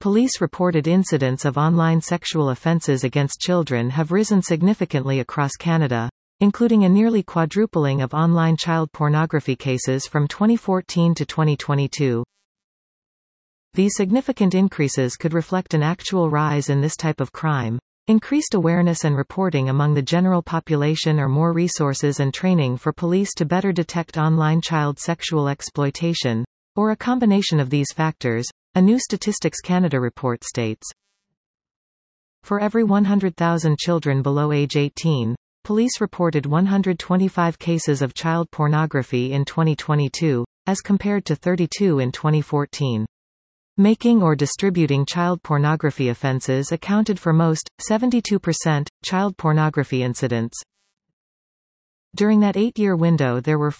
police-reported incidents of online sexual offences against children have risen significantly across Canada, including a nearly quadrupling of online child pornography cases from 2014 to 2022. These significant increases could reflect an actual rise in this type of crime, increased awareness and reporting among the general population, or more resources and training for police to better detect online child sexual exploitation, or a combination of these factors, a new Statistics Canada report states. For every 100,000 children below age 18, police reported 125 cases of child pornography in 2022, as compared to 32 in 2014. Making or distributing child pornography offences accounted for most, 72%, child pornography incidents. During that 8-year window there were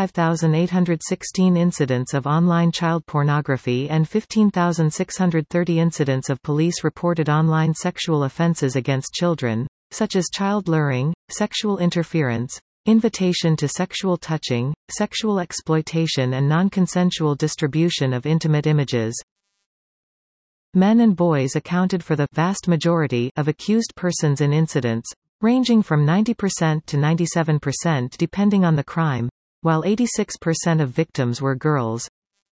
45,816 incidents of online child pornography and 15,630 incidents of police-reported online sexual offences against children, such as child luring, sexual interference, invitation to sexual touching, sexual exploitation and non-consensual distribution of intimate images. Men and boys accounted for the vast majority of accused persons in incidents, ranging from 90% to 97% depending on the crime, while 86% of victims were girls.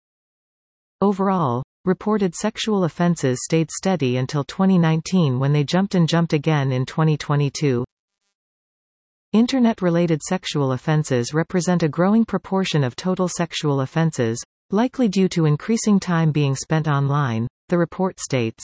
Overall, reported sexual offences stayed steady until 2019 when they jumped again in 2022. Internet-related sexual offences represent a growing proportion of total sexual offences, likely due to increasing time being spent online, the report states.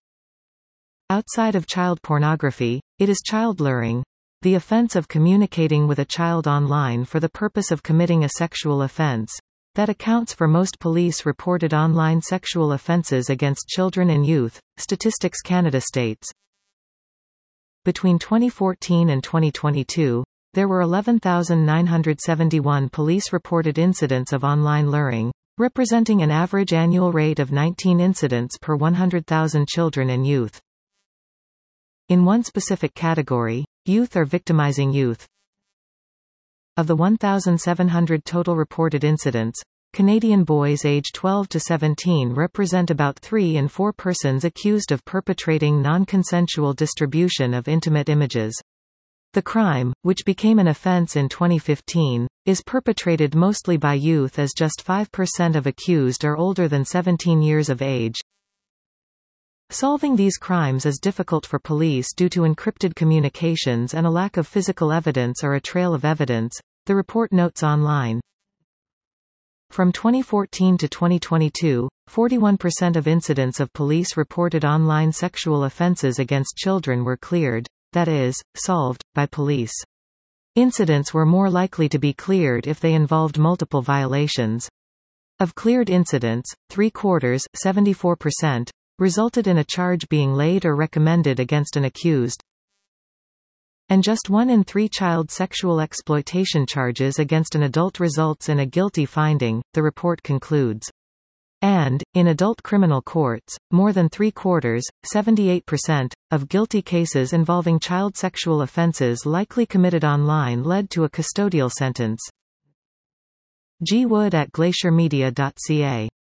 Outside of child pornography, it is child luring, the offense of communicating with a child online for the purpose of committing a sexual offense, that accounts for most police-reported online sexual offences against children and youth, Statistics Canada states. Between 2014 and 2022, there were 11,971 police-reported incidents of online luring, representing an average annual rate of 19 incidents per 100,000 children and youth. In one specific category, youth or victimizing youth. Of the 1,700 total reported incidents, Canadian boys aged 12 to 17 represent about 3 in 4 persons accused of perpetrating non-consensual distribution of intimate images. The crime, which became an offence in 2015, is perpetrated mostly by youth, as just 5% of accused are older than 17 years of age. Solving these crimes is difficult for police due to encrypted communications and a lack of physical evidence or a trail of evidence, the report notes online. From 2014 to 2022, 41% of incidents of police-reported online sexual offences against children were cleared, that is, solved, by police. Incidents were more likely to be cleared if they involved multiple violations. Of cleared incidents, 3/4, 74%, resulted in a charge being laid or recommended against an accused. And just 1 in 3 child sexual exploitation charges against an adult results in a guilty finding, the report concludes. And, in adult criminal courts, more than 3/4, 78%, of guilty cases involving child sexual offences likely committed online led to a custodial sentence. G. Wood at glaciermedia.ca